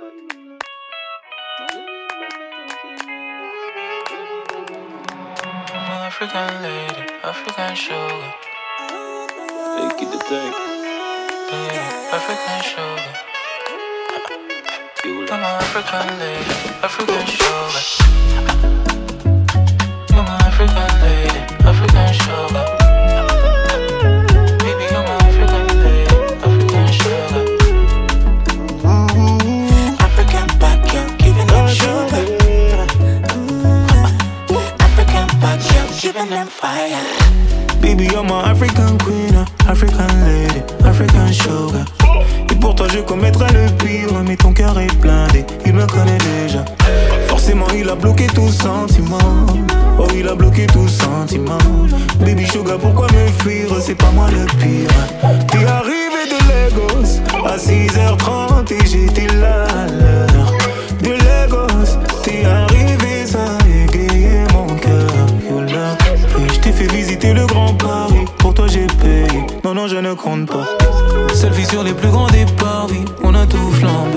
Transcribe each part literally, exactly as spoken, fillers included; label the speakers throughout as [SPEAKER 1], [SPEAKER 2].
[SPEAKER 1] African lady, African sugar.
[SPEAKER 2] Hey, get the thing.
[SPEAKER 1] Yeah, African sugar. I'm an African lady, African sugar. I'm an African lady, African sugar. Baby, I'm an African lady, African sugar.
[SPEAKER 3] Mm-hmm. African back girl, giving them sugar. Mm-hmm. African back girl, giving them fire.
[SPEAKER 4] Baby, you're my African queen, African lady, African sugar. Et pour toi je commettrai le pire, mais ton cœur est blindé, il me connaît déjà. Forcément il a bloqué tout sentiment. Oh il a bloqué tout sentiment. Baby sugar, pourquoi me fuir, c'est pas moi le pire. T'es arrivé de Lagos à six heures trente et j'étais là à l'heure. De Lagos, t'es arrivé, ça a égayé mon cœur. Et je t'ai fait visiter le Grand Paris, pour toi j'ai payé, non non je ne compte pas. Selfie sur les plus grands départs, oui, on a tout flambé.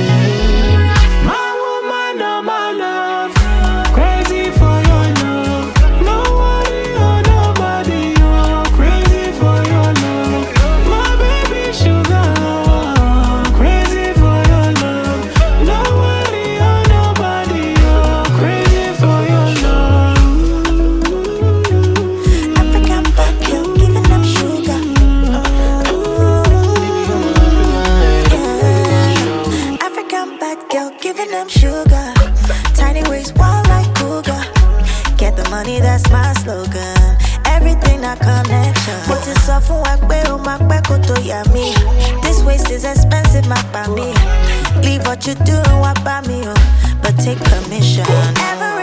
[SPEAKER 4] My woman, oh my love, crazy for your love. Nobody or nobody, oh, crazy for your love. My baby sugar, crazy for your love. Nobody or nobody, oh, crazy for your love.
[SPEAKER 3] African back girl, giving them sugar. Girl, giving them sugar. Tiny waist, wild like cougar. Get the money, that's my slogan. Everything a connection. What is off for work, way on my back, to yummy. This waist is expensive, my me. Leave what you do and what by me, oh. But take permission. Ever